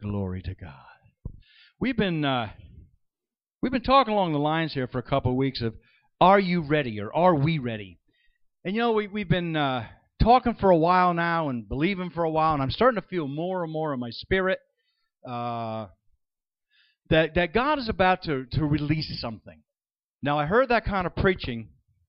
Glory to God. We've been talking along the lines here for a couple of weeks of are you ready or are we ready? And we've been talking for a while now and believing for a while, and I'm starting to feel more and more in my spirit that God is about to release something. Now, I heard that kind of preaching.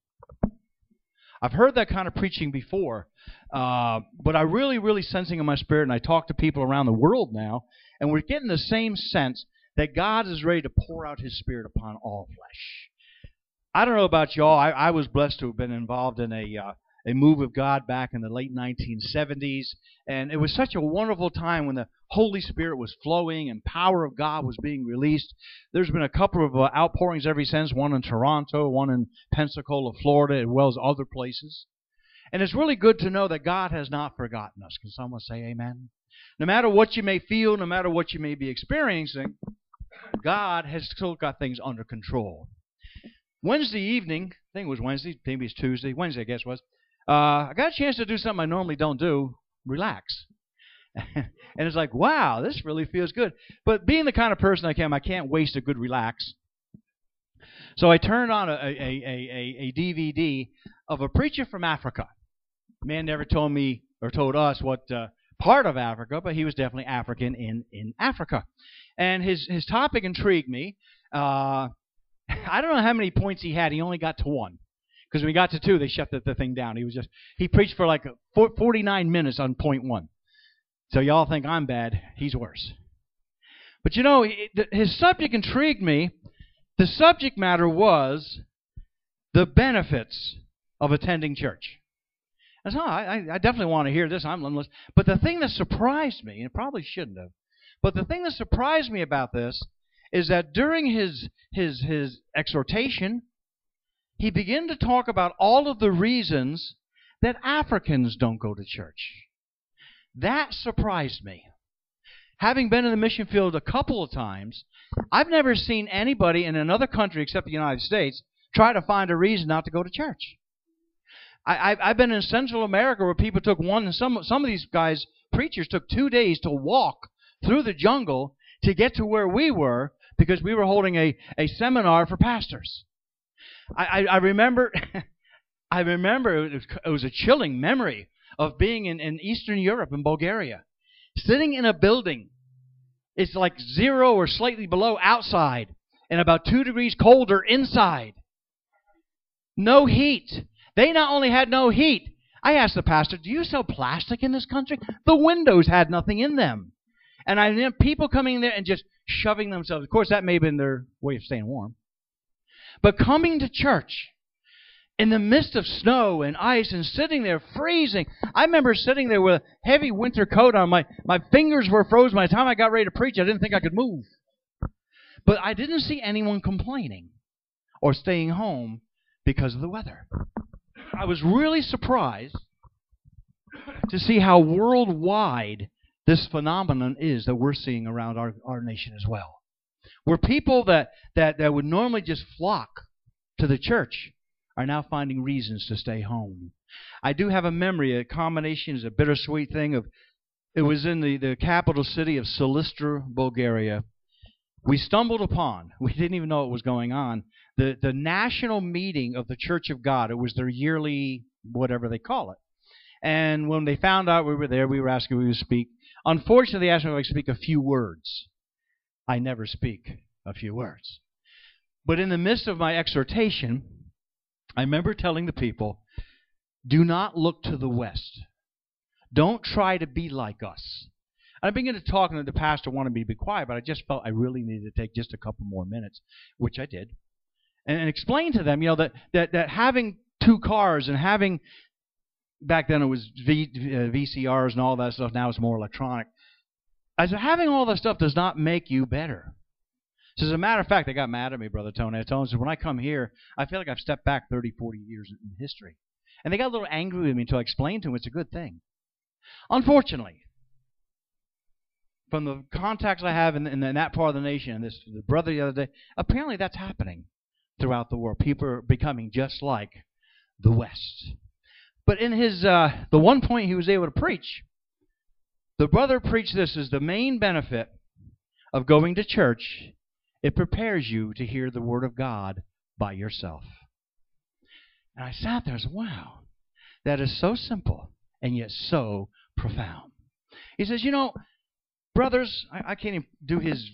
I've heard that kind of preaching before, but I'm really sensing in my spirit, and I talk to people around the world now, and we're getting the same sense that God is ready to pour out His Spirit upon all flesh. I don't know about y'all. I was blessed to have been involved in a move of God back in the late 1970s, and it was such a wonderful time when the Holy Spirit was flowing and power of God was being released. There's been a couple of outpourings ever since, one in Toronto, one in Pensacola, Florida, as well as other places. And it's really good to know that God has not forgotten us. Can someone say amen? No matter what you may feel, no matter what you may be experiencing, God has still got things under control. Wednesday evening, I think it was Wednesday, maybe it's Tuesday, Wednesday I guess it was, I got a chance to do something I normally don't do, relax. And it's like, wow, this really feels good. But being the kind of person I can't waste a good relax. So I turned on a DVD of a preacher from Africa. The man never told me or told us what part of Africa, but he was definitely African in Africa. And his topic intrigued me. I don't know how many points he had. He only got to one. Because when he got to two, they shut the thing down. He preached for like 49 minutes on point one. So y'all think I'm bad. He's worse. But his subject intrigued me. The subject matter was the benefits of attending church. I said, I definitely want to hear this. But the thing that surprised me, and it probably shouldn't have, but the thing that surprised me about this is that during his exhortation, he began to talk about all of the reasons that Africans don't go to church. That surprised me. Having been in the mission field a couple of times, I've never seen anybody in another country except the United States try to find a reason not to go to church. I've been in Central America where people took some of these guys, preachers, took 2 days to walk through the jungle to get to where we were because we were holding a seminar for pastors. I remember it was a chilling memory of being in Eastern Europe, in Bulgaria, sitting in a building. It's like 0 or slightly below outside and about 2 degrees colder inside. No heat. They not only had no heat, I asked the pastor, do you sell plastic in this country? The windows had nothing in them. And I had people coming in there and just shoving themselves. Of course, that may have been their way of staying warm. But coming to church in the midst of snow and ice and sitting there freezing. I remember sitting there with a heavy winter coat on. My fingers were frozen. By the time I got ready to preach, I didn't think I could move. But I didn't see anyone complaining or staying home because of the weather. I was really surprised to see how worldwide this phenomenon is that we're seeing around our nation as well. Where people that would normally just flock to the church are now finding reasons to stay home. I do have a memory, a combination is a bittersweet thing of, it was in the capital city of Silistra, Bulgaria. We stumbled upon, we didn't even know what was going on, the national meeting of the Church of God. It was their yearly, whatever they call it. And when they found out we were there, we were asking if we would speak. Unfortunately, they asked me if I could speak a few words. I never speak a few words. But in the midst of my exhortation, I remember telling the people, do not look to the west. Don't try to be like us. I began to talk, and the pastor wanted me to be quiet, but I just felt I really needed to take just a couple more minutes, which I did, and explain to them, that having 2 cars and having, back then it was VCRs and all that stuff, now it's more electronic. I said, having all that stuff does not make you better. So as a matter of fact, they got mad at me, Brother Tony. I told them, when I come here, I feel like I've stepped back 30, 40 years in history. And they got a little angry with me until I explained to them it's a good thing. Unfortunately, from the contacts I have in that part of the nation, and the brother the other day, apparently that's happening throughout the world. People are becoming just like the West. But in his the one point he was able to preach, the brother preached this as the main benefit of going to church, it prepares you to hear the Word of God by yourself. And I sat there and said, wow, that is so simple and yet so profound. He says, brothers, I can't even do his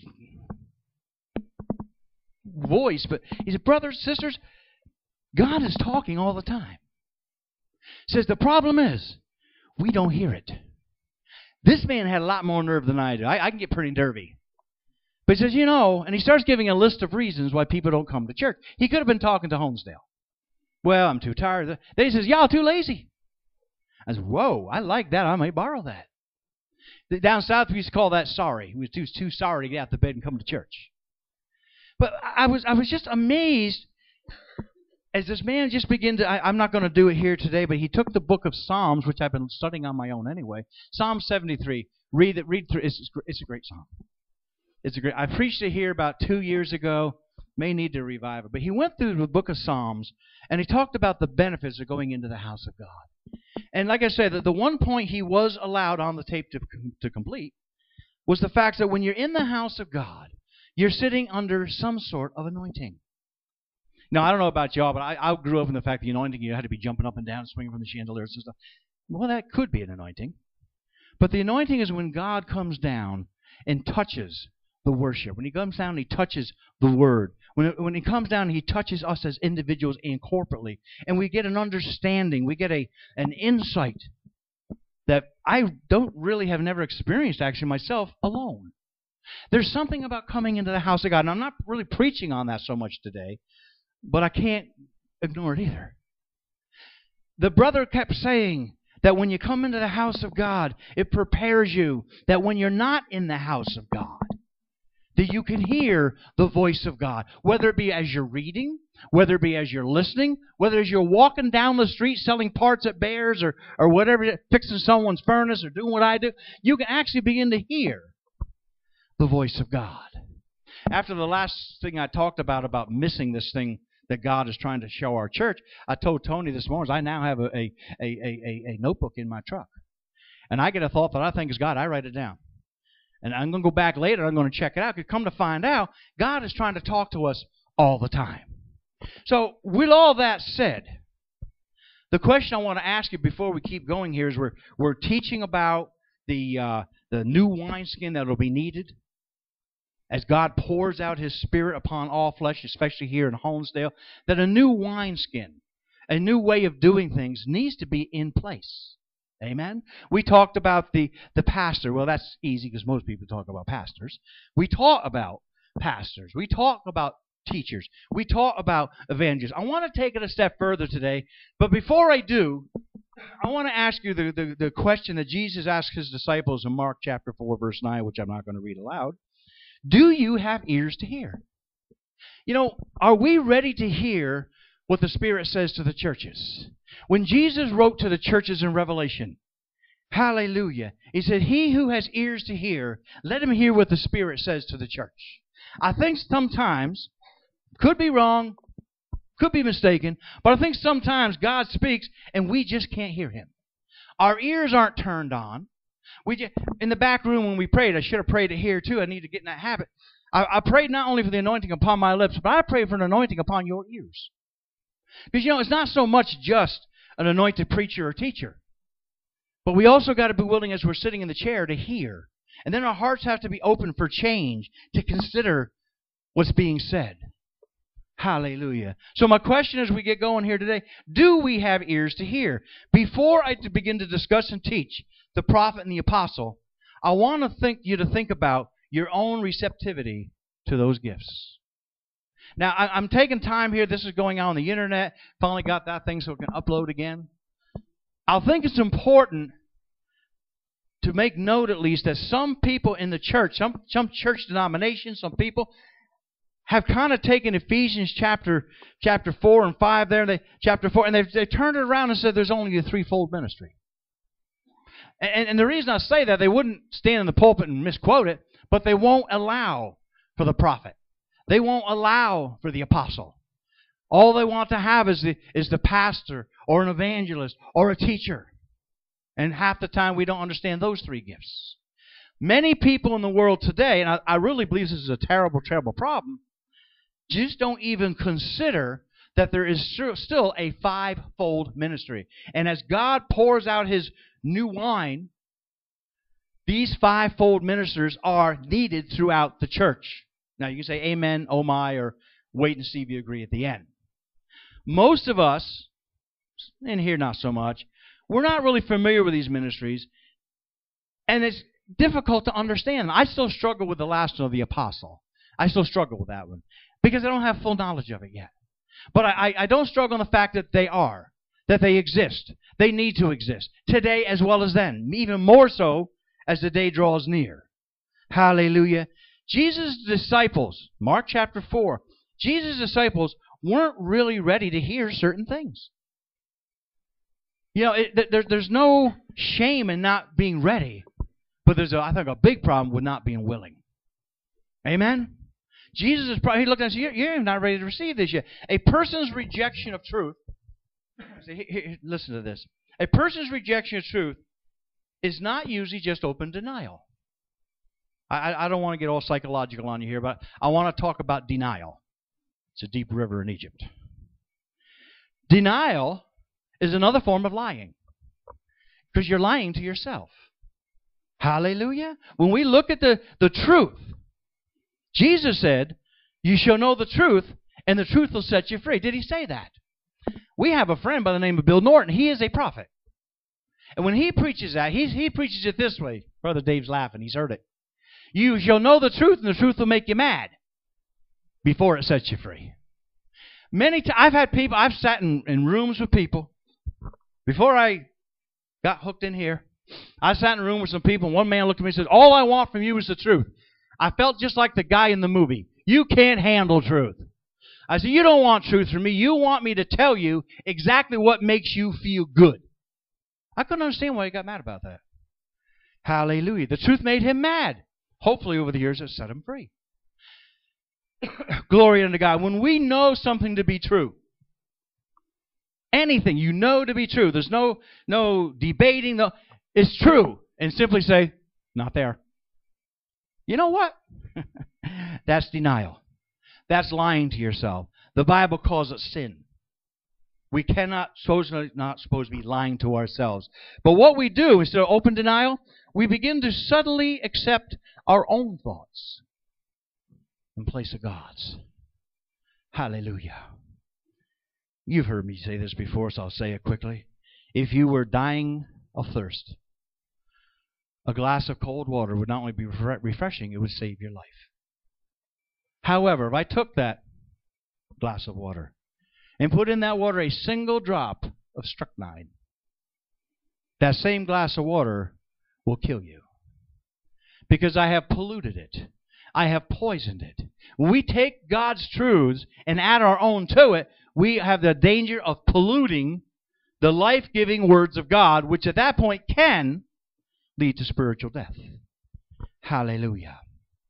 voice, but he said, brothers, sisters, God is talking all the time. He says, the problem is, we don't hear it. This man had a lot more nerve than I do. I can get pretty nervy. But he says, and he starts giving a list of reasons why people don't come to church. He could have been talking to Honesdale. Well, I'm too tired. Then he says, y'all too lazy. I said, whoa, I like that. I might borrow that. Down south, we used to call that sorry. We was too sorry to get out of bed and come to church. But I was just amazed as this man just began to, I'm not going to do it here today, but he took the book of Psalms, which I've been studying on my own anyway. Psalm 73. Read through. It's a great psalm. I preached it here about 2 years ago. May need to revive it. But he went through the book of Psalms, and he talked about the benefits of going into the house of God. And like I said, the one point he was allowed on the tape to complete was the fact that when you're in the house of God, you're sitting under some sort of anointing. Now, I don't know about y'all, but I grew up in the fact that the anointing, you had to be jumping up and down, swinging from the chandeliers and stuff. Well, that could be an anointing. But the anointing is when God comes down and touches the worship. When he comes down and he touches the word. When he comes down and he touches us as individuals and corporately. And we get an understanding. We get an insight that I don't really have never experienced actually myself alone. There's something about coming into the house of God. And I'm not really preaching on that so much today. But I can't ignore it either. The brother kept saying that when you come into the house of God, it prepares you that when you're not in the house of God, that you can hear the voice of God, whether it be as you're reading, whether it be as you're listening, whether as you're walking down the street selling parts at Bears or whatever, fixing someone's furnace or doing what I do, you can actually begin to hear the voice of God. After the last thing I talked about missing this thing that God is trying to show our church, I told Tony this morning, I now have a notebook in my truck. And I get a thought that I think is God, I write it down. And I'm going to go back later, I'm going to check it out, because come to find out, God is trying to talk to us all the time. So, with all that said, the question I want to ask you before we keep going here is we're teaching about the new wineskin that will be needed as God pours out His Spirit upon all flesh, especially here in Honesdale, that a new wineskin, a new way of doing things needs to be in place. Amen? We talked about the pastor. Well, that's easy because most people talk about pastors. We talk about pastors. We talk about teachers. We talk about evangelists. I want to take it a step further today, but before I do, I want to ask you the question that Jesus asked His disciples in Mark chapter 4, verse 9, which I'm not going to read aloud. Do you have ears to hear? Are we ready to hear what the Spirit says to the churches? When Jesus wrote to the churches in Revelation, hallelujah, He said, he who has ears to hear, let him hear what the Spirit says to the church. I think sometimes, could be wrong, could be mistaken, but I think sometimes God speaks and we just can't hear Him. Our ears aren't turned on. In the back room when we prayed, I should have prayed it here too. I need to get in that habit. I prayed not only for the anointing upon my lips, but I prayed for an anointing upon your ears. Because, it's not so much just an anointed preacher or teacher. But we also got to be willing, as we're sitting in the chair, to hear. And then our hearts have to be open for change, to consider what's being said. Hallelujah. So my question as we get going here today, do we have ears to hear? Before I begin to discuss and teach the prophet and the apostle, I want you to think about your own receptivity to those gifts. Now, I'm taking time here. This is going on the internet. Finally got that thing so it can upload again. I think it's important to make note at least that some people in the church, some church denominations, some people have kind of taken Ephesians chapter 4 and 5 there, chapter 4, and they turned it around and said there's only a threefold ministry. And the reason I say that, they wouldn't stand in the pulpit and misquote it, but they won't allow for the prophet. They won't allow for the apostle. All they want to have is the pastor or an evangelist or a teacher. And half the time we don't understand those three gifts. Many people in the world today, and I really believe this is a terrible, terrible problem, just don't even consider that there is still a fivefold ministry. And as God pours out His new wine, these fivefold ministers are needed throughout the church. Now, you can say amen, oh my, or wait and see if you agree at the end. Most of us, in here not so much, we're not really familiar with these ministries, and it's difficult to understand. I still struggle with the last one of the apostle. I still struggle with that one because I don't have full knowledge of it yet. But I don't struggle on the fact that they exist. They need to exist today as well as then, even more so as the day draws near. Hallelujah. Jesus' disciples, Mark chapter 4, Jesus' disciples weren't really ready to hear certain things. You know, there's no shame in not being ready, but there's, I think, a big problem with not being willing. Amen? Jesus is probably, he looked at us and said, you're not ready to receive this yet. A person's rejection of truth, listen to this. A person's rejection of truth is not usually just open denial. I don't want to get all psychological on you here, but I want to talk about denial. It's a deep river in Egypt. Denial is another form of lying, because you're lying to yourself. Hallelujah. When we look at the truth, Jesus said, you shall know the truth, and the truth will set you free. Did He say that? We have a friend by the name of Bill Norton. He is a prophet. And when he preaches that, he preaches it this way. Brother Dave's laughing. He's heard it. You shall know the truth, and the truth will make you mad before it sets you free. I've had people, I've sat in rooms with people. Before I got hooked in here, I sat in a room with some people, and one man looked at me and said, all I want from you is the truth. I felt just like the guy in the movie. You can't handle truth. I said, you don't want truth from me. You want me to tell you exactly what makes you feel good. I couldn't understand why he got mad about that. Hallelujah. The truth made him mad. Hopefully over the years it set him free. Glory unto God. When we know something to be true, anything you know to be true, there's no debating, it's true. And simply say, not there. You know what? That's denial. That's lying to yourself. The Bible calls it sin. We not supposed to be lying to ourselves. But what we do, instead of open denial, we begin to subtly accept our own thoughts in place of God's. Hallelujah. You've heard me say this before, so I'll say it quickly. If you were dying of thirst, a glass of cold water would not only be refreshing, it would save your life. However, if I took that glass of water and put in that water a single drop of strychnine, that same glass of water will kill you. Because I have polluted it. I have poisoned it. When we take God's truths and add our own to it, we have the danger of polluting the life-giving words of God, which at that point can lead to spiritual death. Hallelujah.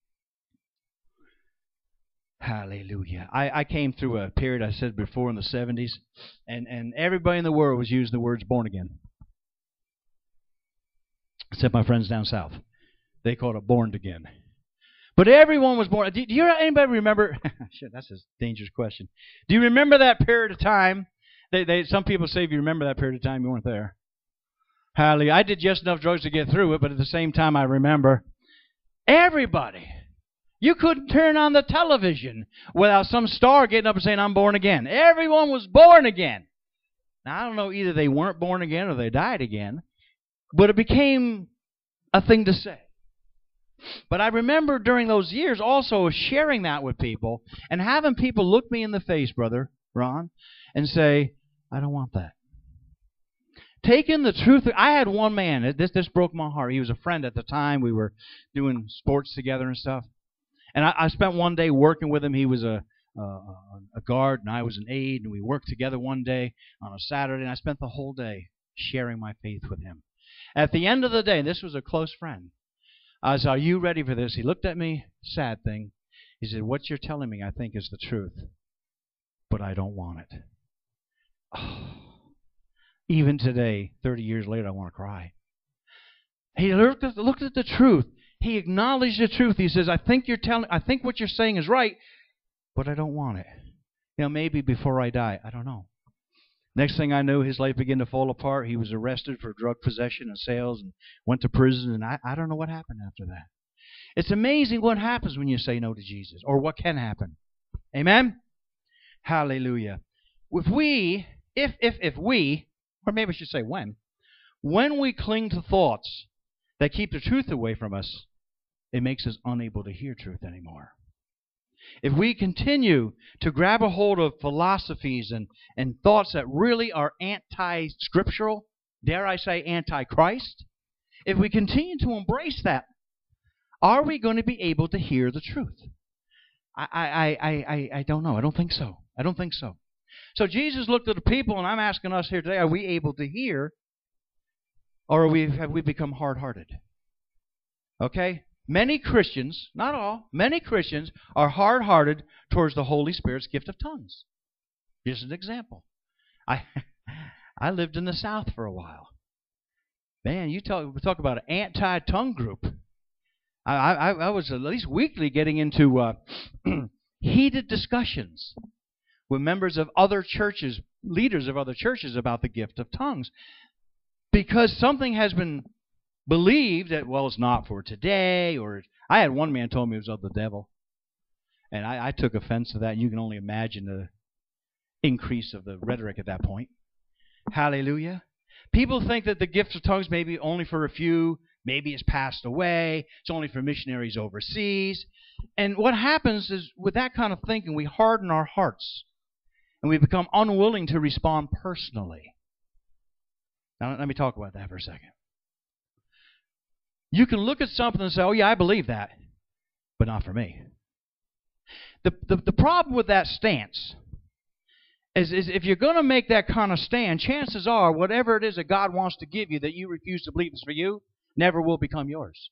Hallelujah. I came through a period, I said before, in the 70s, and everybody in the world was using the words born again. Except my friends down south. They called it born again. But everyone was born. Do you anybody remember? Shit, that's a dangerous question. Do you remember that period of time? Some people say if you remember that period of time, you weren't there. Hallelujah. I did just enough drugs to get through it, but at the same time, I remember everybody. You couldn't turn on the television without some star getting up and saying, I'm born again. Everyone was born again. Now, I don't know, either they weren't born again or they died again, but it became a thing to say. But I remember during those years also sharing that with people and having people look me in the face, Brother Ron, and say, I don't want that. Taking the truth. I had one man, this broke my heart. He was a friend at the time. We were doing sports together and stuff. And I spent one day working with him. He was a guard and I was an aide, and we worked together one day on a Saturday, and I spent the whole day sharing my faith with him. At the end of the day, this was a close friend, I said, are you ready for this? He looked at me, sad thing. He said, what you're telling me I think is the truth, but I don't want it. Oh. Even today, 30 years later, I want to cry. He looked at the truth. He acknowledged the truth. He says, I think what you're saying is right, but I don't want it. Maybe before I die. I don't know. Next thing I knew, his life began to fall apart. He was arrested for drug possession and sales and went to prison, and I don't know what happened after that. It's amazing what happens when you say no to Jesus, or what can happen. Amen? Hallelujah. If we, or maybe I should say when we cling to thoughts that keep the truth away from us, it makes us unable to hear truth anymore. If we continue to grab a hold of philosophies and thoughts that really are anti-scriptural, dare I say anti-Christ, if we continue to embrace that, are we going to be able to hear the truth? I don't know. I don't think so. I don't think so. So Jesus looked at the people, and I'm asking us here today, are we able to hear, or have we become hard-hearted? Okay? Many Christians, not all, many Christians are hard-hearted towards the Holy Spirit's gift of tongues. Here's an example. I lived in the South for a while. Man, we talk about an anti-tongue group. I was at least weekly getting into heated discussions with members of other churches, leaders of other churches, about the gift of tongues. Because something has been believed that, well, it's not for today, or I had one man told me it was of the devil. And I took offense to that, and you can only imagine the increase of the rhetoric at that point. Hallelujah. People think that the gift of tongues may be only for a few, maybe it's passed away, it's only for missionaries overseas. And what happens is, with that kind of thinking, we harden our hearts, and we become unwilling to respond personally. Now, let me talk about that for a second. You can look at something and say, oh, yeah, I believe that, but not for me. The problem with that stance is if you're going to make that kind of stand, chances are whatever it is that God wants to give you that you refuse to believe is for you never will become yours.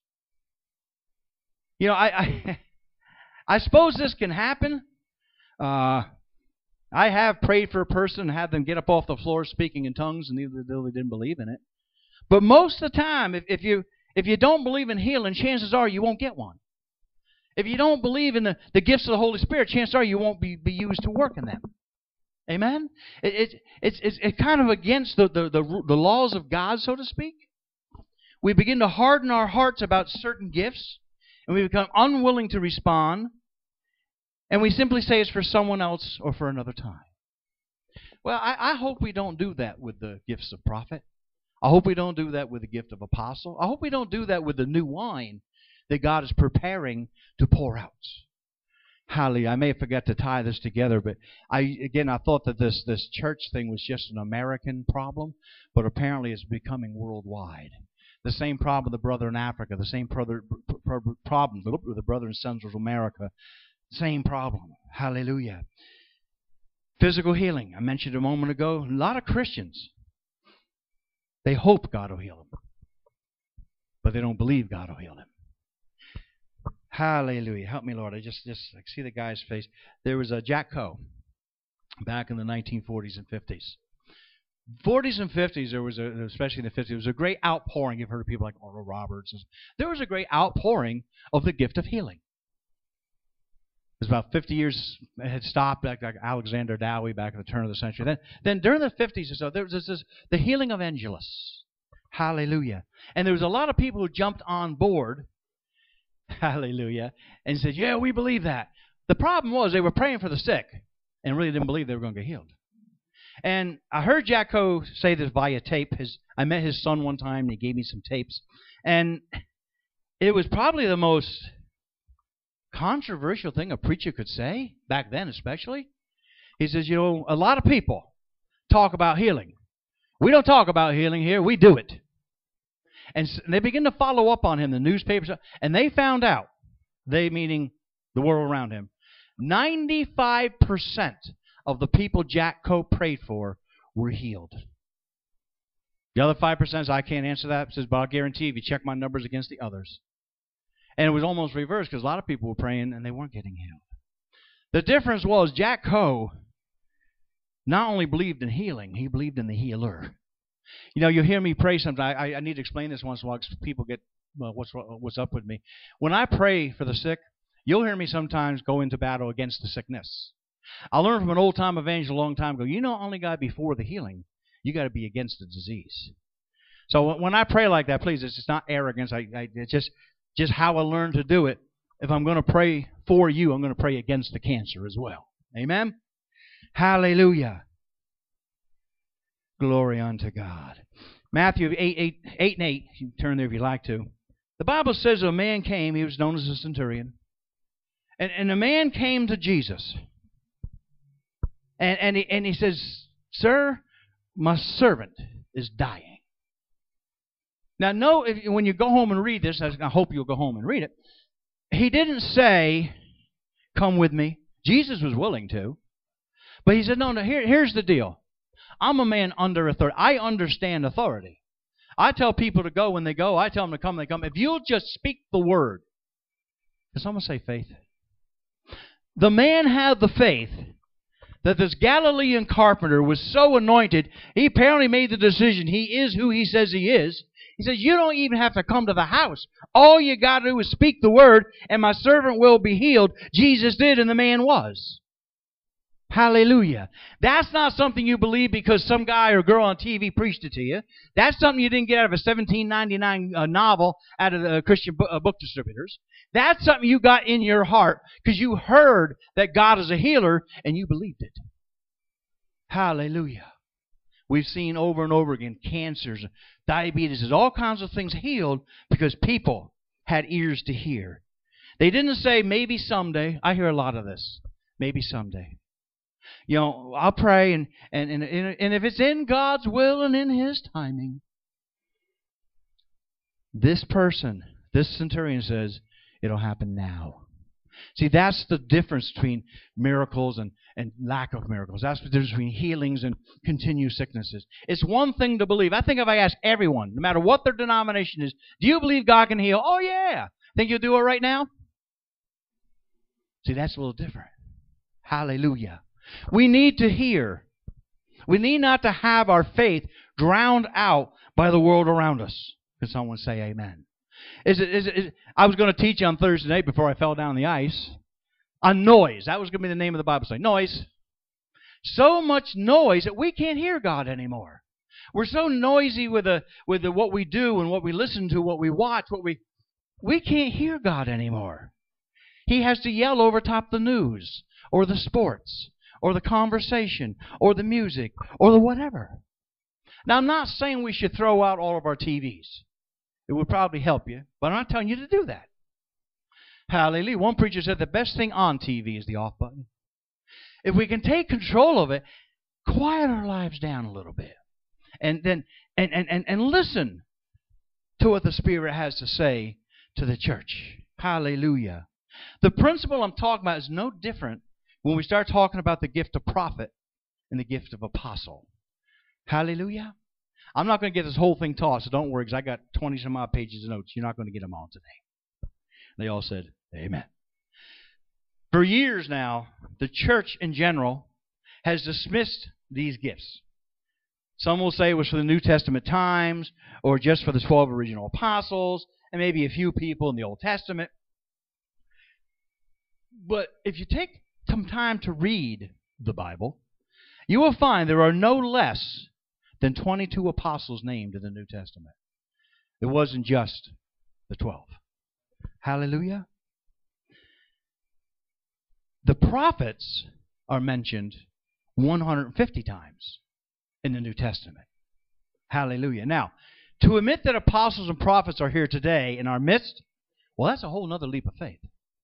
I suppose this can happen. I have prayed for a person and had them get up off the floor speaking in tongues, and they didn't believe in it. But most of the time, if you don't believe in healing, chances are you won't get one. If you don't believe in the gifts of the Holy Spirit, chances are you won't be used to work in them. Amen? It's kind of against the laws of God, so to speak. We begin to harden our hearts about certain gifts, and we become unwilling to respond, and we simply say it's for someone else or for another time. Well, I hope we don't do that with the gifts of prophet. I hope we don't do that with the gift of apostle. I hope we don't do that with the new wine that God is preparing to pour out. Hallelujah. I may forget to tie this together, but I thought that this church thing was just an American problem, but apparently it's becoming worldwide. The same problem with the brother in Africa, the same problem with the brother in Central America, same problem. Hallelujah. Physical healing. I mentioned a moment ago, a lot of Christians, they hope God will heal them, but they don't believe God will heal them. Hallelujah. Help me, Lord. I see the guy's face. There was a Jack Coe back in the 1940s and 50s. 40s and 50s, there was especially in the 50s, there was a great outpouring. You've heard of people like Oral Roberts. There was a great outpouring of the gift of healing. It was about 50 years, it had stopped, like Alexander Dowie back at the turn of the century. Then during the 50s or so, there was the healing of Angelus. Hallelujah. And there was a lot of people who jumped on board, hallelujah, and said, yeah, we believe that. The problem was they were praying for the sick and really didn't believe they were going to get healed. And I heard Jack Coe say this via tape. I met his son one time, and he gave me some tapes. And it was probably the most controversial thing a preacher could say, back then especially. He says, a lot of people talk about healing. We don't talk about healing here, we do it. And they begin to follow up on him, the newspapers, and they found out, they meaning the world around him, 95% of the people Jack Coe prayed for were healed. The other 5% says, I can't answer that, says, but I'll guarantee if you check my numbers against the others. And it was almost reversed because a lot of people were praying and they weren't getting healed. The difference was Jack Coe not only believed in healing, he believed in the healer. You'll hear me pray sometimes. I need to explain this once in a while because people get what's up with me. When I pray for the sick, you'll hear me sometimes go into battle against the sickness. I learned from an old-time evangelist a long time ago, you not only got to be for the healing, you got to be against the disease. So when I pray like that, please, it's not arrogance. It's just how I learned to do it. If I'm going to pray for you, I'm going to pray against the cancer as well. Amen? Hallelujah. Glory unto God. Matthew 8 and 8. You can turn there if you like to. The Bible says a man came. He was known as a centurion. And a man came to Jesus. And he says, Sir, my servant is dying. Now, when you go home and read this, I hope you'll go home and read it. He didn't say, come with me. Jesus was willing to. But he said, no, here's the deal. I'm a man under authority. I understand authority. I tell people to go when they go. I tell them to come when they come. If you'll just speak the word. Does someone say faith? The man had the faith that this Galilean carpenter was so anointed, he apparently made the decision he is who he says he is. He says, you don't even have to come to the house. All you got to do is speak the word, and my servant will be healed. Jesus did, and the man was. Hallelujah. That's not something you believe because some guy or girl on TV preached it to you. That's something you didn't get out of a $17.99 novel out of the Christian book distributors. That's something you got in your heart because you heard that God is a healer and you believed it. Hallelujah. We've seen over and over again cancers, diabetes, all kinds of things healed because people had ears to hear. They didn't say maybe someday. I hear a lot of this. Maybe someday. You know, I'll pray, and if it's in God's will and in His timing, this centurion says, it'll happen now. See, that's the difference between miracles and lack of miracles. That's the difference between healings and continued sicknesses. It's one thing to believe. I think if I ask everyone, no matter what their denomination is, do you believe God can heal? Oh, yeah. Think you'll do it right now? See, that's a little different. Hallelujah. We need to hear. We need not to have our faith drowned out by the world around us. Can someone say amen? I was going to teach on Thursday night before I fell down the ice on noise. That was going to be the name of the Bible study. Noise. So much noise that we can't hear God anymore. We're so noisy with what we do and what we listen to, what we watch, we can't hear God anymore. He has to yell over top the news or the sports or the conversation or the music or the whatever. Now, I'm not saying we should throw out all of our TVs. It would probably help you, but I'm not telling you to do that. Hallelujah. One preacher said the best thing on TV is the off button. If we can take control of it, quiet our lives down a little bit. And then and listen to what the Spirit has to say to the church. Hallelujah. The principle I'm talking about is no different when we start talking about the gift of prophet and the gift of apostle. Hallelujah. I'm not going to get this whole thing taught, so don't worry, because I got 20-some-odd pages of notes. You're not going to get them all today. They all said, amen. For years now, the church in general has dismissed these gifts. Some will say it was for the New Testament times, or just for the 12 original apostles, and maybe a few people in the Old Testament. But if you take some time to read the Bible, you will find there are no less than 22 apostles named in the New Testament. It wasn't just the 12. Hallelujah. The prophets are mentioned 150 times in the New Testament. Hallelujah. Now, to admit that apostles and prophets are here today in our midst, well, that's a whole other leap of faith.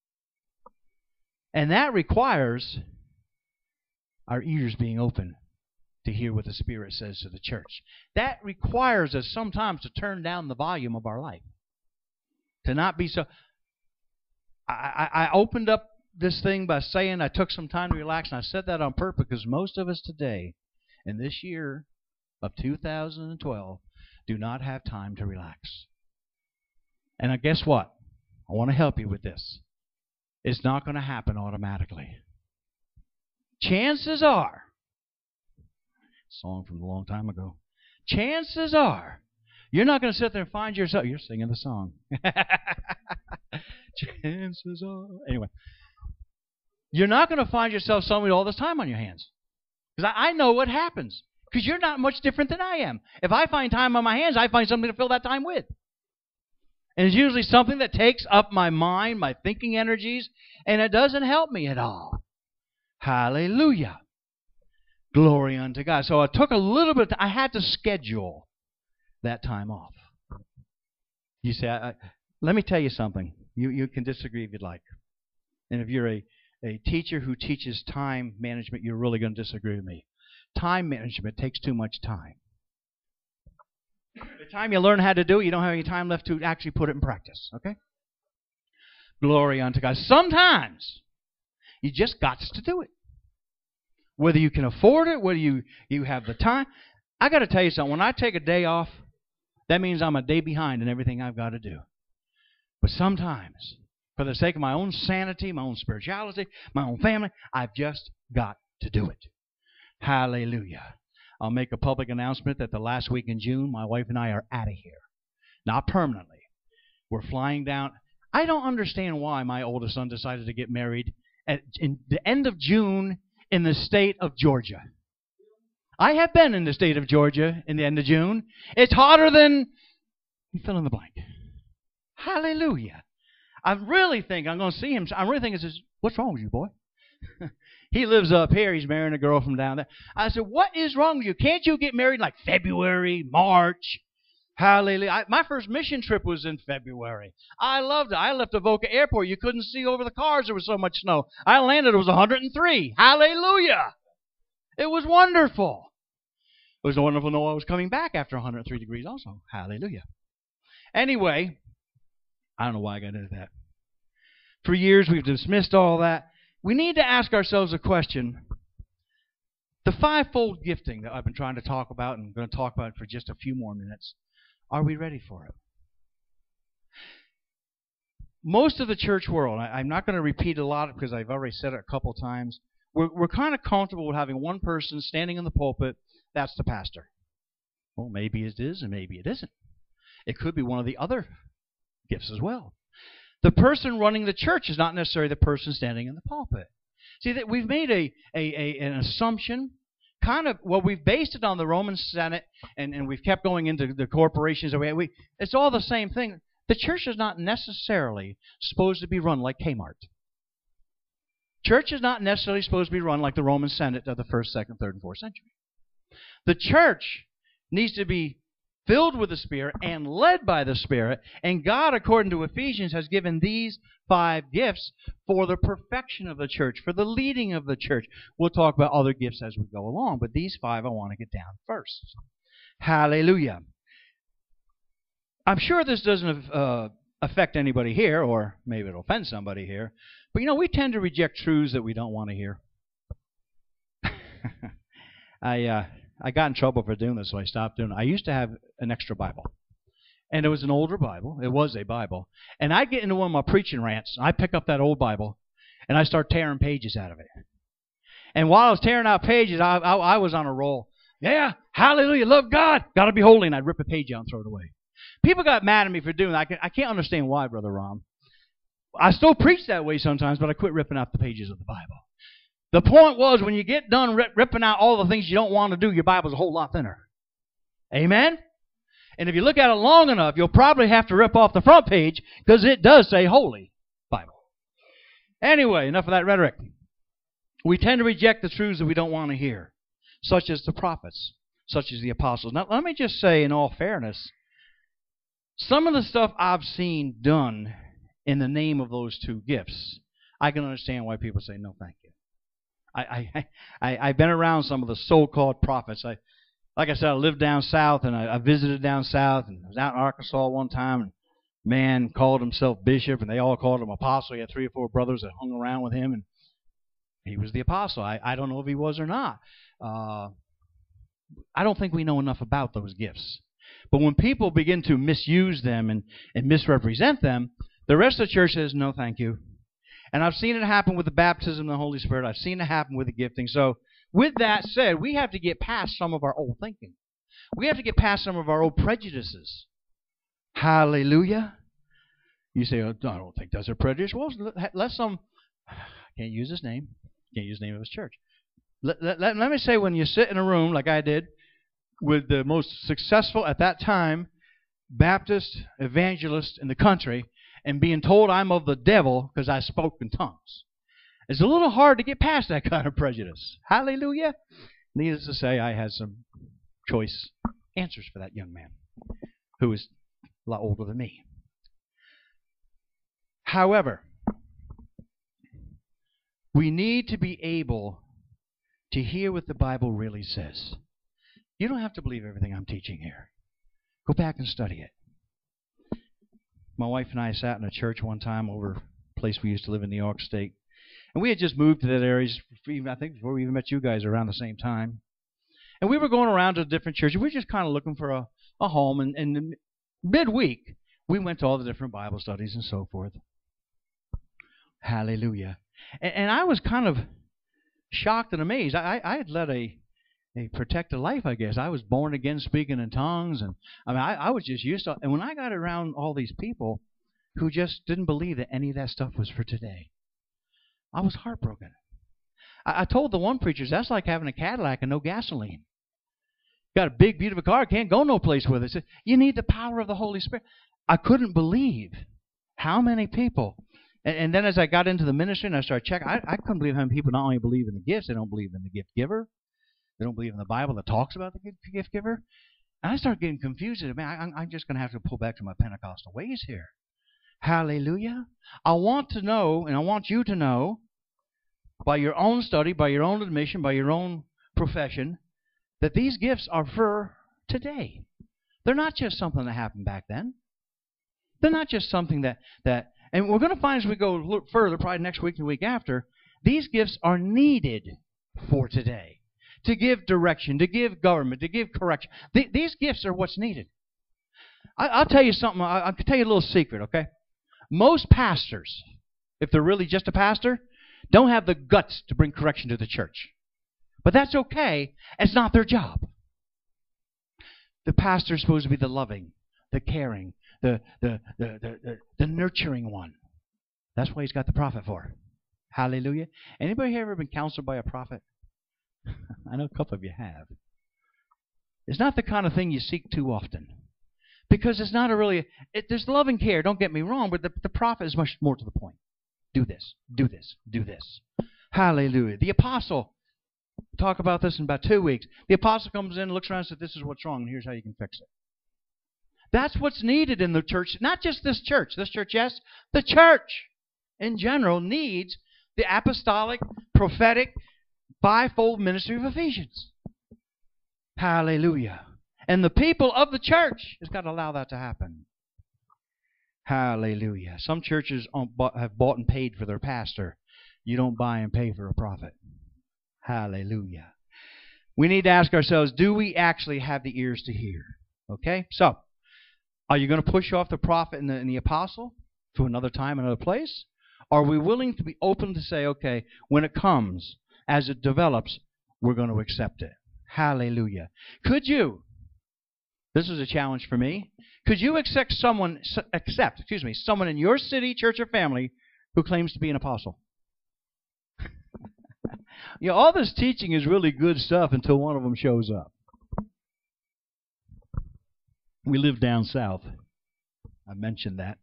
And that requires our ears being open to hear what the Spirit says to the church. That requires us sometimes to turn down the volume of our life. To not be so... I opened up this thing by saying I took some time to relax, and I said that on purpose because most of us today, in this year of 2012, do not have time to relax. And guess what? I want to help you with this. It's not going to happen automatically. Chances are, song from a long time ago, chances are You're not going to sit there and find yourself. You're singing the song. Chances are. Anyway. You're not going to find yourself somebody all this time on your hands. Because I know what happens. Because you're not much different than I am. If I find time on my hands, I find something to fill that time with. And it's usually something that takes up my mind, my thinking energies, and it doesn't help me at all. Hallelujah. Glory unto God. So it took a little bit. I had to schedule that time off. You say, let me tell you something. You can disagree if you'd like. And if you're a teacher who teaches time management, you're really going to disagree with me. Time management takes too much time. By the time you learn how to do it, you don't have any time left to actually put it in practice. Okay? Glory unto God. Sometimes you just got to do it. Whether you can afford it, whether you have the time. I got to tell you something. When I take a day off, that means I'm a day behind in everything I've got to do. But sometimes, for the sake of my own sanity, my own spirituality, my own family, I've just got to do it. Hallelujah. I'll make a public announcement that the last week in June, my wife and I are out of here. Not permanently. We're flying down. I don't understand why my oldest son decided to get married in the end of June in the state of Georgia. I have been in the state of Georgia in the end of June. It's hotter than... You fill in the blank. Hallelujah. I really think I'm going to see him. I really think it's just, what's wrong with you, boy? He lives up here. He's marrying a girl from down there. I said, what is wrong with you? Can't you get married like February, March? Hallelujah. My first mission trip was in February. I loved it. I left Avoca Airport. You couldn't see over the cars. There was so much snow. I landed. It was 103. Hallelujah. It was wonderful. It was wonderful to know I was coming back after 103 degrees also. Hallelujah. Anyway, I don't know why I got into that. For years, we've dismissed all that. We need to ask ourselves a question. The fivefold gifting that I've been trying to talk about, and I'm going to talk about it for just a few more minutes, are we ready for it? Most of the church world, I'm not going to repeat a lot because I've already said it a couple times, we're kind of comfortable with having one person standing in the pulpit. That's the pastor. Well, maybe it is and maybe it isn't. It could be one of the other gifts as well. The person running the church is not necessarily the person standing in the pulpit. See, that we've made an assumption, kind of, well, we've based it on the Roman Senate, and we've kept going into the corporations. It's all the same thing. The church is not necessarily supposed to be run like Kmart. Church is not necessarily supposed to be run like the Roman Senate of the 1st, 2nd, 3rd, and 4th century. The church needs to be filled with the Spirit and led by the Spirit. And God, according to Ephesians, has given these 5 gifts for the perfection of the church, for the leading of the church. We'll talk about other gifts as we go along, but these 5 I want to get down first. Hallelujah. I'm sure this doesn't affect anybody here, or maybe it'll offend somebody here, but you know, we tend to reject truths that we don't want to hear. I got in trouble for doing this, so I stopped doing it. I used to have an extra Bible. And it was an older Bible. It was a Bible. And I get into one of my preaching rants. I pick up that old Bible, and I start tearing pages out of it. And while I was tearing out pages, I was on a roll. Yeah, hallelujah, love God. Got to be holy. And I'd rip a page out and throw it away. People got mad at me for doing that. I can't understand why, Brother Ron. I still preach that way sometimes, but I quit ripping out the pages of the Bible. The point was, when you get done ripping out all the things you don't want to do, your Bible's a whole lot thinner. Amen? And if you look at it long enough, you'll probably have to rip off the front page because it does say Holy Bible. Anyway, enough of that rhetoric. We tend to reject the truths that we don't want to hear, such as the prophets, such as the apostles. Now, let me just say, in all fairness, some of the stuff I've seen done in the name of those 2 gifts, I can understand why people say, no, thank you. I've been around some of the so-called prophets. Like I said, I lived down south, and I visited down south, and I was out in Arkansas one time, and a man called himself bishop, and they all called him apostle. He had 3 or 4 brothers that hung around with him, and he was the apostle. I don't know if he was or not. I don't think we know enough about those gifts. But when people begin to misuse them and misrepresent them, the rest of the church says, no, thank you. And I've seen it happen with the baptism of the Holy Spirit. I've seen it happen with the gifting. So with that said, we have to get past some of our old thinking. We have to get past some of our old prejudices. Hallelujah. You say, oh, I don't think that's a prejudice. Well, let some, I can't use his name. Can't use the name of his church. Let me say, when you sit in a room like I did with the most successful at that time Baptist evangelist in the country and being told I'm of the devil because I spoke in tongues, it's a little hard to get past that kind of prejudice. Hallelujah. Needless to say, I had some choice answers for that young man who was a lot older than me. However, we need to be able to hear what the Bible really says. You don't have to believe everything I'm teaching here. Go back and study it. My wife and I sat in a church one time over a place we used to live in New York State. And we had just moved to that area, I think, before we even met you guys around the same time. And we were going around to different churches. We were just kind of looking for a home. And midweek, we went to all the different Bible studies and so forth. Hallelujah. And I was kind of shocked and amazed. I had led a protected life, I guess. I was born again speaking in tongues. And I was just used to it. And when I got around all these people who just didn't believe that any of that stuff was for today, I was heartbroken. I told the one preacher, that's like having a Cadillac and no gasoline. Got a big, beautiful car, can't go no place with it. You need the power of the Holy Spirit. I couldn't believe how many people. And then as I got into the ministry and I started checking, I couldn't believe how many people not only believe in the gifts, they don't believe in the gift giver. They don't believe in the Bible that talks about the gift giver. And I started getting confused. Man, I'm just going to have to pull back to my Pentecostal ways here. Hallelujah. I want to know, and I want you to know, by your own study, by your own admission, by your own profession, that these gifts are for today. They're not just something that happened back then. They're not just something that and we're going to find as we go a little further, probably next week and the week after, these gifts are needed for today. To give direction, to give government, to give correction. These gifts are what's needed. I'll tell you something. I'll tell you a little secret, okay? Most pastors, if they're really just a pastor, don't have the guts to bring correction to the church. But that's okay. It's not their job. The pastor is supposed to be the loving, the caring, the nurturing one. That's what he's got the prophet for. Hallelujah. Anybody here ever been counseled by a prophet? I know a couple of you have. It's not the kind of thing you seek too often. Because it's not a really... there's love and care, don't get me wrong, but the prophet is much more to the point. Do this, do this, do this. Hallelujah. The apostle, we'll talk about this in about 2 weeks. The apostle comes in, looks around and says, this is what's wrong, and here's how you can fix it. That's what's needed in the church. Not just this church. This church, yes. The church in general needs the apostolic, prophetic, fivefold ministry of Ephesians. Hallelujah. And the people of the church has got to allow that to happen. Hallelujah. Some churches have bought and paid for their pastor. You don't buy and pay for a prophet. Hallelujah. We need to ask ourselves, do we actually have the ears to hear? Okay? So, are you going to push off the prophet and the apostle to another time, another place? Are we willing to be open to say, okay, when it comes, as it develops, we're going to accept it? Hallelujah. Could you, this is a challenge for me, could you accept someone in your city, church, or family who claims to be an apostle? All this teaching is really good stuff until one of them shows up. We live down south. I mentioned that.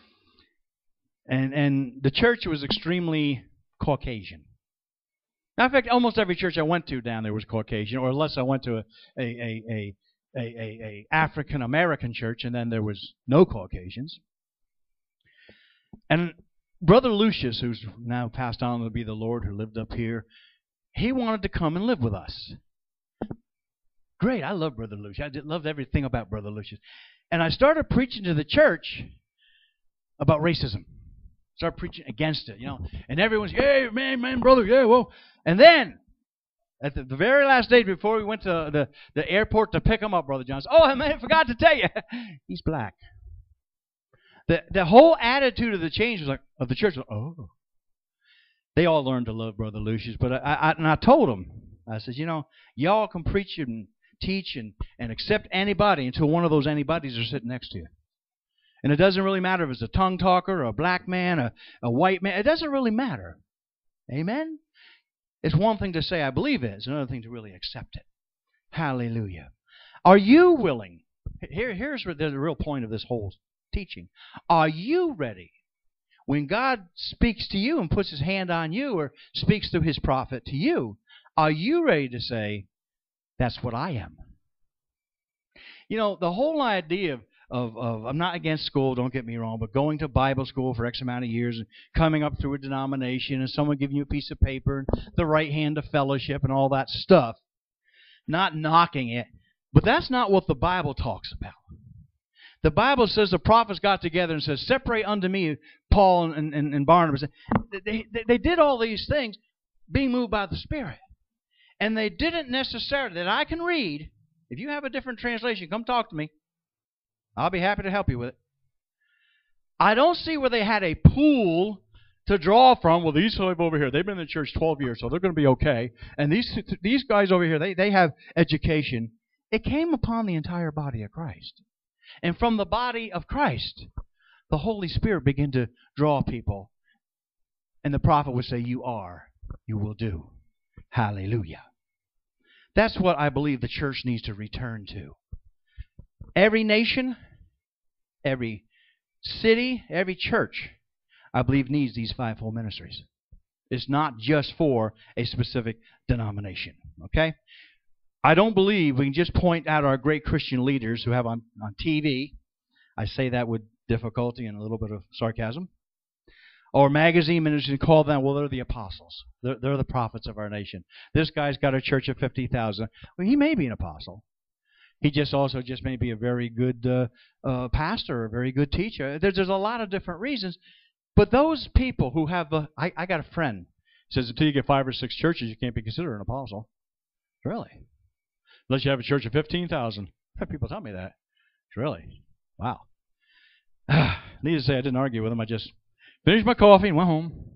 And the church was extremely Caucasian. Now, in fact, almost every church I went to down there was Caucasian, or unless I went to a African American church, and then there was no Caucasians. And Brother Lucius, who's now passed on to be the Lord, who lived up here, he wanted to come and live with us. Great, I love Brother Lucius. I loved everything about Brother Lucius. And I started preaching to the church about racism. Started preaching against it, And everyone's, hey, man, brother, yeah, well. And then, at the very last day before we went to the airport to pick him up, Brother John said, oh, man, I forgot to tell you, he's black. The whole attitude of the change was of the church was, oh. They all learned to love Brother Lucius, but I told them, I said, y'all can preach and teach and accept anybody until one of those anybodies are sitting next to you. And it doesn't really matter if it's a tongue talker, or a black man, a white man. It doesn't really matter. Amen? It's one thing to say, I believe it. It's another thing to really accept it. Hallelujah. Are you willing? Here's the real point of this whole teaching. Are you ready? When God speaks to you and puts His hand on you or speaks through His prophet to you, are you ready to say, that's what I am? You know, the whole idea of I'm not against school, don't get me wrong, but going to Bible school for X amount of years and coming up through a denomination and someone giving you a piece of paper and the right hand of fellowship and all that stuff, not knocking it, but that's not what the Bible talks about. The Bible says the prophets got together and said, separate unto me Paul and Barnabas. They did all these things being moved by the Spirit. And they didn't necessarily, that I can read. If you have a different translation, come talk to me. I'll be happy to help you with it. I don't see where they had a pool to draw from. Well, these people over here, they've been in the church 12 years, so they're going to be okay. And these guys over here, they have education. It came upon the entire body of Christ. And from the body of Christ, the Holy Spirit began to draw people. And the prophet would say, you are, you will do. Hallelujah. That's what I believe the church needs to return to. Every nation, every city, every church, I believe, needs these fivefold ministries. It's not just for a specific denomination. Okay? I don't believe we can just point out our great Christian leaders who have on TV. I say that with difficulty and a little bit of sarcasm. Or magazine ministers and call them, well, they're the apostles. They're the prophets of our nation. This guy's got a church of 50,000. Well, he may be an apostle. He just may be a very good pastor, a very good teacher. There's a lot of different reasons. But those people who have I got a friend who says until you get 5 or 6 churches, you can't be considered an apostle. Really? Unless you have a church of 15,000. People tell me that. Really? Wow. Needless to say, I didn't argue with him. I just finished my coffee and went home.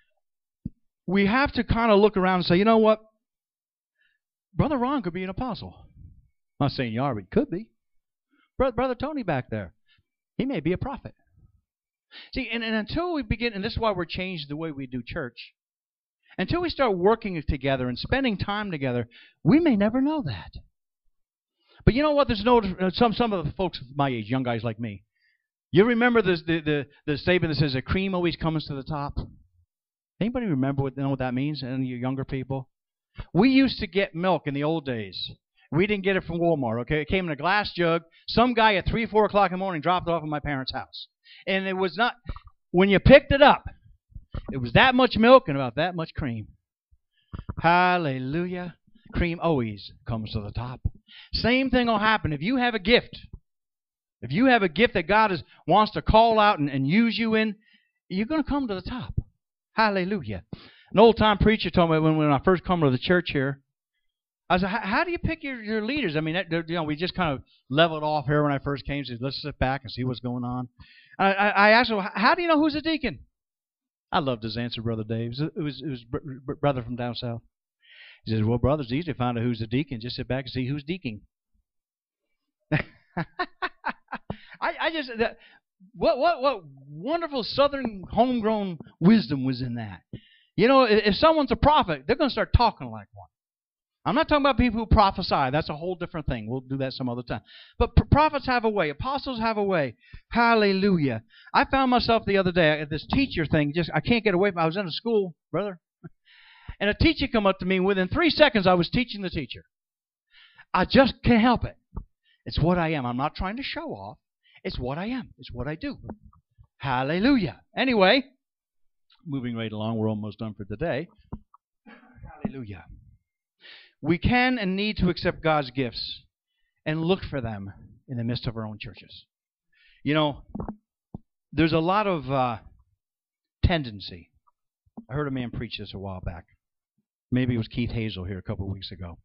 We have to kind of look around and say, you know what? Brother Ron could be an apostle. I'm not saying you are, but he could be. Brother Tony back there, he may be a prophet. See, and until we begin, and this is why we're changing the way we do church, until we start working together and spending time together, we may never know that. But you know what? There's some of the folks my age, young guys like me, you remember the statement that says the cream always comes to the top? Anybody know what that means? Any of you younger people? We used to get milk in the old days. We didn't get it from Walmart, okay? It came in a glass jug. Some guy at 3, 4 o'clock in the morning dropped it off at my parents' house. And it was not, when you picked it up, it was that much milk and about that much cream. Hallelujah. Cream always comes to the top. Same thing will happen if you have a gift. If you have a gift that God wants to call out and use you in, you're going to come to the top. Hallelujah. An old-time preacher told me when I first come to the church here, I said, how do you pick your leaders? I mean, we just kind of leveled off here when I first came. Said, let's sit back and see what's going on. I asked him, how do you know who's a deacon? I loved his answer, Brother Dave. It was brother from down south. He says, well, brother, it's easy to find out who's a deacon. Just sit back and see who's deaking. What wonderful Southern homegrown wisdom was in that. You know, if someone's a prophet, they're going to start talking like one. I'm not talking about people who prophesy. That's a whole different thing. We'll do that some other time. But prophets have a way. Apostles have a way. Hallelujah. I found myself the other day at this teacher thing. I can't get away from it. I was in a school, brother. And a teacher come up to me, and within 3 seconds I was teaching the teacher. I just can't help it. It's what I am. I'm not trying to show off. It's what I am. It's what I do. Hallelujah. Anyway, moving right along. We're almost done for today. Hallelujah. We can and need to accept God's gifts and look for them in the midst of our own churches. You know, there's a lot of tendency. I heard a man preach this a while back. Maybe it was Keith Hazel here a couple of weeks ago.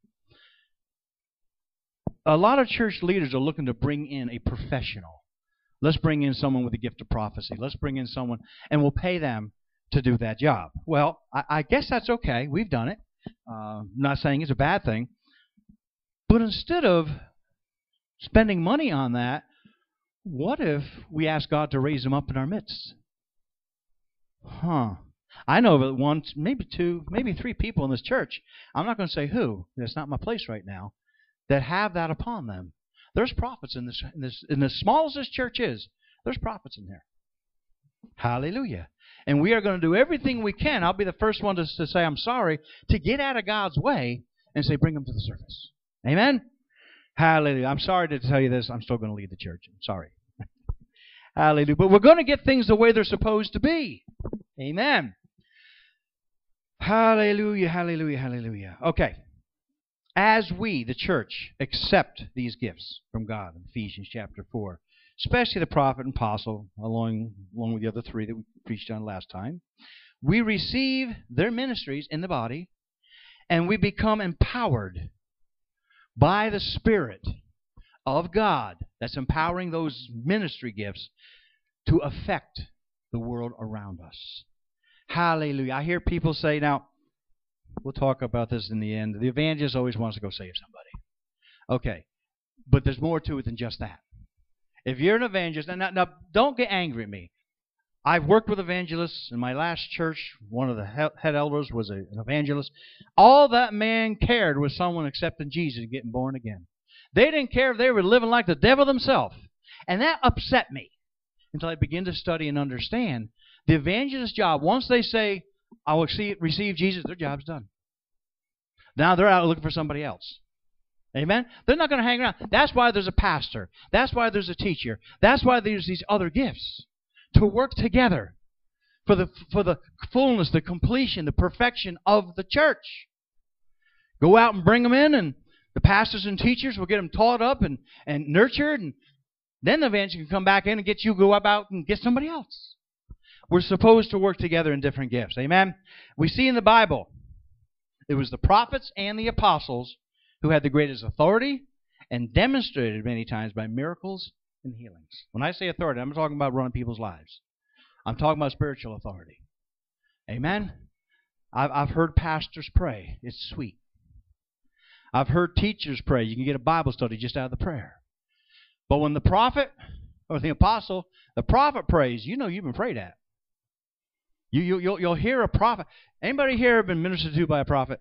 A lot of church leaders are looking to bring in a professional. Let's bring in someone with the gift of prophecy. Let's bring in someone, and we'll pay them to do that job. Well, I guess that's okay. We've done it. I'm not saying it's a bad thing. But instead of spending money on that, what if we ask God to raise them up in our midst? I know of one, maybe two, maybe three people in this church. I'm not going to say who. That's not my place right now. That have that upon them. There's prophets in as small as this church is. There's prophets in there. Hallelujah. And we are going to do everything we can. I'll be the first one to say I'm sorry, to get out of God's way and say bring them to the surface. Amen? Hallelujah. I'm sorry to tell you this. I'm still going to lead the church. I'm sorry. Hallelujah. But we're going to get things the way they're supposed to be. Amen. Hallelujah, hallelujah, hallelujah. Okay. As we, the church, accept these gifts from God in Ephesians chapter 4, especially the prophet and apostle, along with the other three that we preached on last time, we receive their ministries in the body, and we become empowered by the Spirit of God that's empowering those ministry gifts to affect the world around us. Hallelujah. I hear people say, now, we'll talk about this in the end. The evangelist always wants to go save somebody. Okay. But there's more to it than just that. If you're an evangelist, now don't get angry at me. I've worked with evangelists. In my last church, one of the head elders was an evangelist. All that man cared was someone accepting Jesus and getting born again. They didn't care if they were living like the devil themselves. And that upset me until I began to study and understand the evangelist's job. Once they say, I will receive Jesus, their job's done. Now they're out looking for somebody else. Amen? They're not going to hang around. That's why there's a pastor. That's why there's a teacher. That's why there's these other gifts. To work together for the fullness, the completion, the perfection of the church. Go out and bring them in, and the pastors and teachers will get them taught up and nurtured, and then the evangelist can come back in and get you go about and get somebody else. We're supposed to work together in different gifts. Amen? We see in the Bible, it was the prophets and the apostles who had the greatest authority and demonstrated many times by miracles and healings. When I say authority, I'm not talking about running people's lives. I'm talking about spiritual authority. Amen? I've heard pastors pray. It's sweet. I've heard teachers pray. You can get a Bible study just out of the prayer. But when the prophet or the apostle, the prophet prays, you know you've been prayed at. You'll hear a prophet. Anybody here been ministered to by a prophet?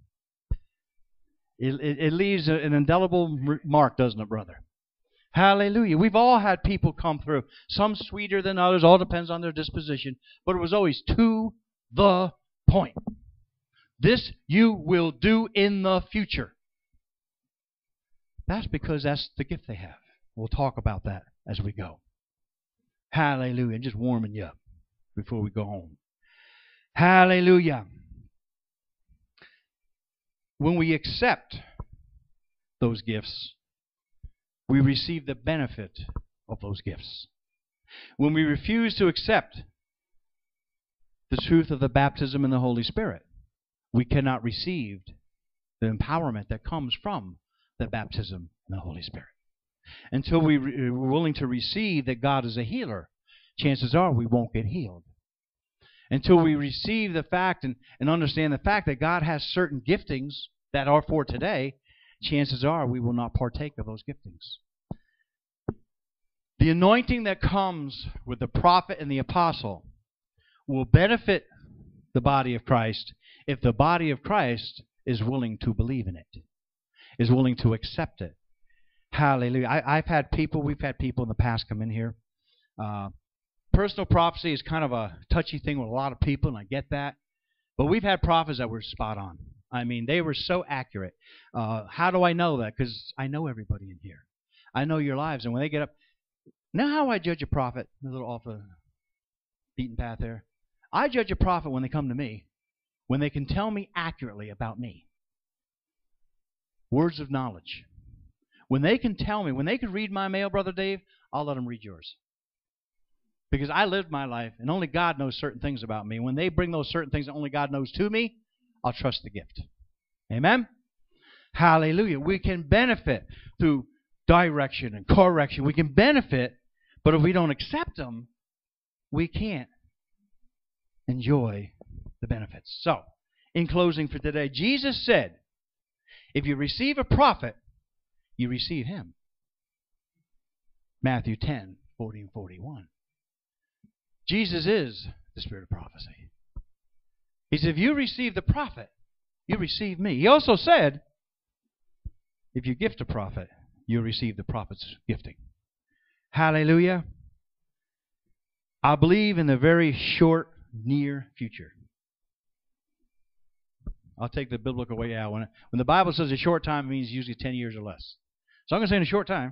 It leaves an indelible mark, doesn't it, brother? Hallelujah. We've all had people come through. Some sweeter than others. All depends on their disposition. But it was always to the point. This you will do in the future. That's because that's the gift they have. We'll talk about that as we go. Hallelujah. Just warming you up before we go home. Hallelujah. When we accept those gifts, we receive the benefit of those gifts. When we refuse to accept the truth of the baptism in the Holy Spirit, we cannot receive the empowerment that comes from the baptism in the Holy Spirit. Until we're willing to receive that God is a healer, chances are we won't get healed. Until we receive the fact and understand the fact that God has certain giftings that are for today, chances are we will not partake of those giftings. The anointing that comes with the prophet and the apostle will benefit the body of Christ if the body of Christ is willing to believe in it, is willing to accept it. Hallelujah. We've had people in the past come in here. Personal prophecy is kind of a touchy thing with a lot of people, and I get that. But we've had prophets that were spot on. I mean, they were so accurate. How do I know that? Because I know everybody in here. I know your lives. And when they get up, know how I judge a prophet? A little off the beaten path there. I judge a prophet when they come to me, when they can tell me accurately about me. Words of knowledge. When they can tell me, when they can read my mail, Brother Dave, I'll let them read yours. Because I lived my life, and only God knows certain things about me. When they bring those certain things that only God knows to me, I'll trust the gift. Amen? Hallelujah. We can benefit through direction and correction. We can benefit, but if we don't accept them, we can't enjoy the benefits. So, in closing for today, Jesus said, if you receive a prophet, you receive Him. Matthew 10, 40 and 41. Jesus is the Spirit of prophecy. He said, if you receive the prophet, you receive me. He also said, if you gift a prophet, you'll receive the prophet's gifting. Hallelujah. I believe in the very short, near future. I'll take the biblical way out. When the Bible says a short time, it means usually 10 years or less. So I'm going to say in a short time,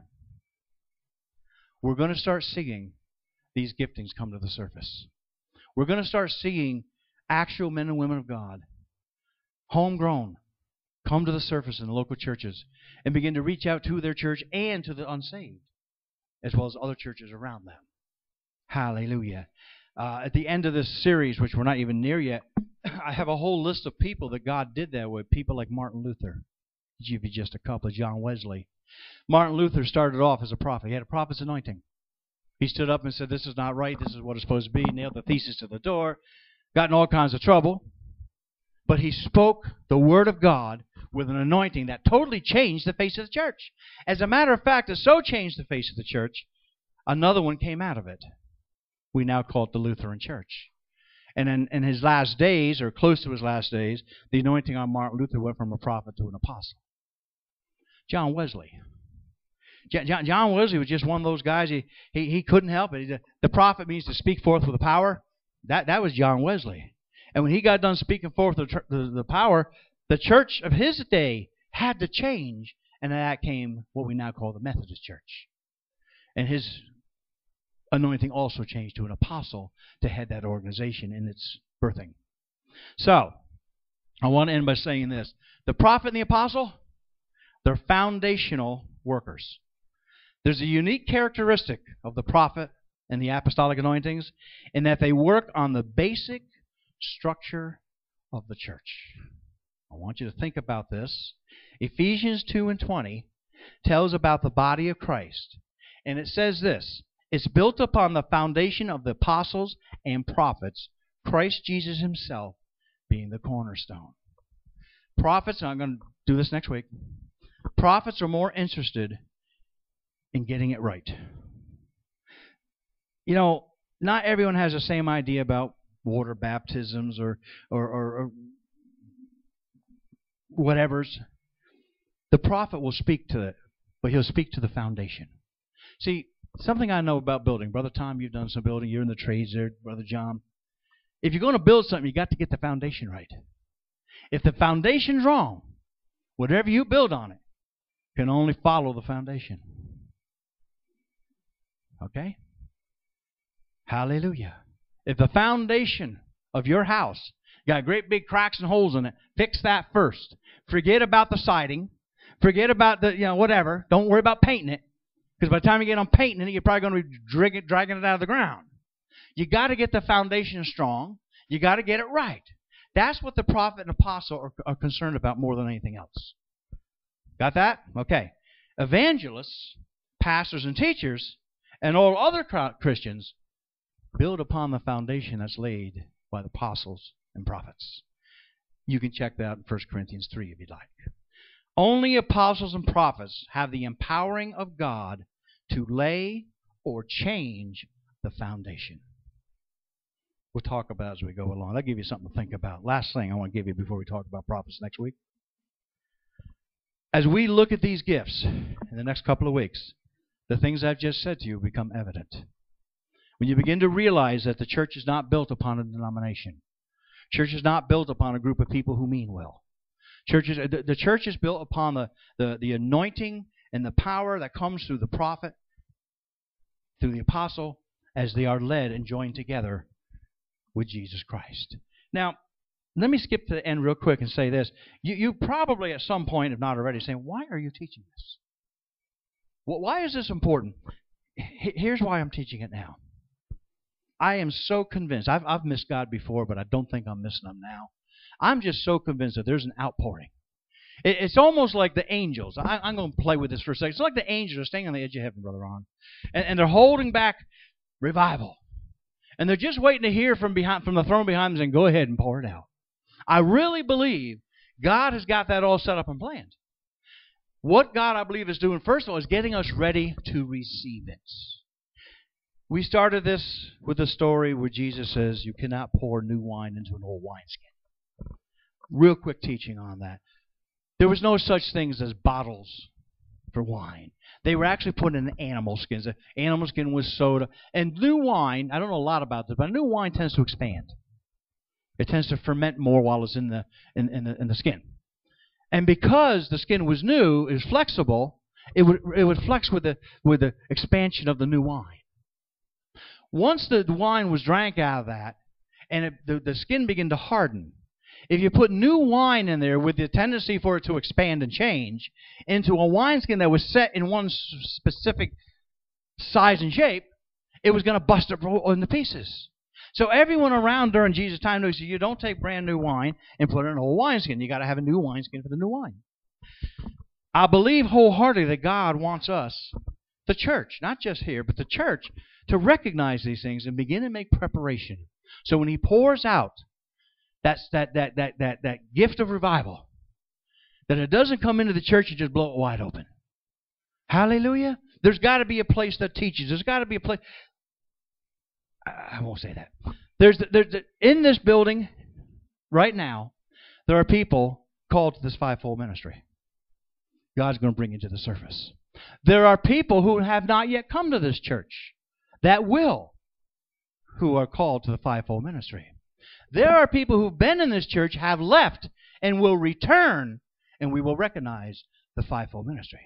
we're going to start seeing these giftings come to the surface. We're going to start seeing actual men and women of God, homegrown, come to the surface in the local churches and begin to reach out to their church and to the unsaved, as well as other churches around them. Hallelujah. At the end of this series, which we're not even near yet, I have a whole list of people that God did that with. People like Martin Luther. I'll give you just a couple. John Wesley. Martin Luther started off as a prophet. He had a prophet's anointing. He stood up and said, this is not right. This is what it's supposed to be. Nailed the thesis to the door. Got in all kinds of trouble. But he spoke the word of God with an anointing that totally changed the face of the church. As a matter of fact, it so changed the face of the church, another one came out of it. We now call it the Lutheran Church. And in his last days, or close to his last days, the anointing on Martin Luther went from a prophet to an apostle. John Wesley. John Wesley was just one of those guys. He couldn't help it. The prophet means to speak forth with the power. That was John Wesley. And when he got done speaking forth the power, the church of his day had to change, and that came what we now call the Methodist Church. And his anointing also changed to an apostle to head that organization in its birthing. So, I want to end by saying this. The prophet and the apostle, they're foundational workers. There's a unique characteristic of the prophet and the apostolic anointings in that they work on the basic structure of the church. I want you to think about this. Ephesians 2 and 20 tells about the body of Christ. And it says this, it's built upon the foundation of the apostles and prophets, Christ Jesus himself being the cornerstone. Prophets, and I'm going to do this next week, prophets are more interested in getting it right. You know, not everyone has the same idea about water baptisms or whatever's. The prophet will speak to it, but he'll speak to the foundation. See, something I know about building. Brother Tom, you've done some building. You're in the trades there, Brother John. If you're going to build something, you got to get the foundation right. If the foundation's wrong, whatever you build on it can only follow the foundation. Okay? Hallelujah. If the foundation of your house got great big cracks and holes in it, fix that first. Forget about the siding. Forget about the, whatever. Don't worry about painting it. Because by the time you get on painting it, you're probably going to be dragging it out of the ground. You got to get the foundation strong. You got to get it right. That's what the prophet and apostle are concerned about more than anything else. Got that? Okay. Evangelists, pastors, and teachers, and all other Christians build upon the foundation that's laid by the apostles and prophets. You can check that out in 1 Corinthians 3 if you'd like. Only apostles and prophets have the empowering of God to lay or change the foundation. We'll talk about it as we go along. That'll give you something to think about. Last thing I want to give you before we talk about prophets next week. As we look at these gifts in the next couple of weeks, the things I've just said to you become evident. When you begin to realize that the church is not built upon a denomination. Church is not built upon a group of people who mean well. The church is built upon the anointing and the power that comes through the prophet, through the apostle, as they are led and joined together with Jesus Christ. Now, let me skip to the end real quick and say this. You probably at some point, if not already, saying, why are you teaching this? Well, why is this important? Here's why I'm teaching it now. I am so convinced. I've missed God before, but I don't think I'm missing Him now. I'm just so convinced that there's an outpouring. It's almost like the angels. I'm going to play with this for a second. It's like the angels are staying on the edge of heaven, Brother Ron. And they're holding back revival. And they're just waiting to hear from the throne behind them saying, go ahead and pour it out. I really believe God has got that all set up and planned. What God, I believe, is doing, first of all, is getting us ready to receive it. We started this with a story where Jesus says you cannot pour new wine into an old wineskin. Real quick teaching on that. There was no such things as bottles for wine. They were actually put in animal skins. The animal skin was soda. And new wine, I don't know a lot about this, but new wine tends to expand. It tends to ferment more while it's in the skin. And because the skin was new, it was flexible, it would flex with the expansion of the new wine. Once the wine was drank out of that, and the skin began to harden, if you put new wine in there with the tendency for it to expand and change into a wineskin that was set in one specific size and shape, it was going to bust it into pieces. So everyone around during Jesus' time knows you don't take brand new wine and put it in an old wineskin. You got to have a new wineskin for the new wine. I believe wholeheartedly that God wants us, the church, not just here, but the church, to recognize these things and begin to make preparation. So when He pours out that gift of revival, that it doesn't come into the church and just blow it wide open. Hallelujah. There's got to be a place that teaches. There's got to be a place. I won't say that. In this building right now, there are people called to this fivefold ministry. God's going to bring it to the surface. There are people who have not yet come to this church that will, who are called to the fivefold ministry. There are people who've been in this church, have left, and will return, and we will recognize the fivefold ministry.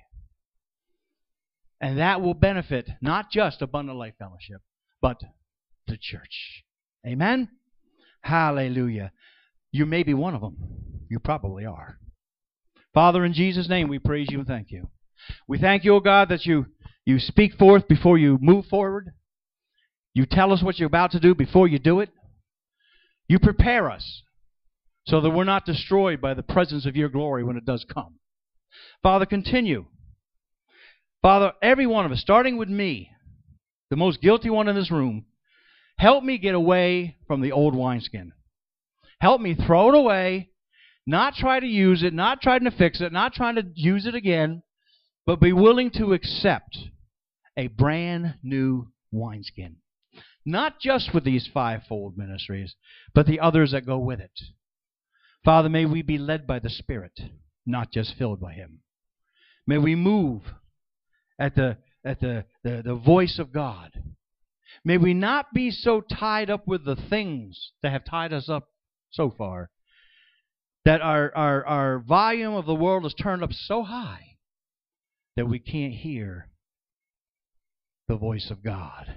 And that will benefit not just Abundant Life Fellowship, but the church. Amen? Hallelujah. You may be one of them. You probably are. Father, in Jesus' name, we praise you and thank you. We thank you, O God, that you speak forth before you move forward. You tell us what you're about to do before you do it. You prepare us so that we're not destroyed by the presence of your glory when it does come. Father, continue. Father, every one of us, starting with me, the most guilty one in this room, help me get away from the old wineskin. Help me throw it away, not try to use it, not trying to fix it, not trying to use it again, but be willing to accept a brand new wineskin. Not just with these fivefold ministries, but the others that go with it. Father, may we be led by the Spirit, not just filled by Him. May we move at the voice of God. May we not be so tied up with the things that have tied us up so far that our volume of the world is turned up so high that we can't hear the voice of God.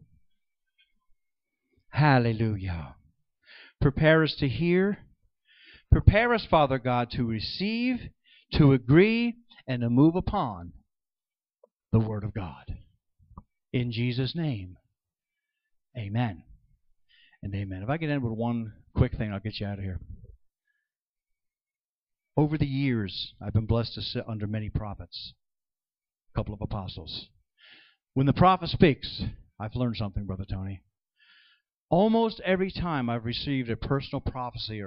Hallelujah. Prepare us to hear. Prepare us, Father God, to receive, to agree, and to move upon the Word of God. In Jesus' name, amen and amen. If I could end with one quick thing, I'll get you out of here. Over the years, I've been blessed to sit under many prophets, a couple of apostles. When the prophet speaks, I've learned something, Brother Tony. Almost every time I've received a personal prophecy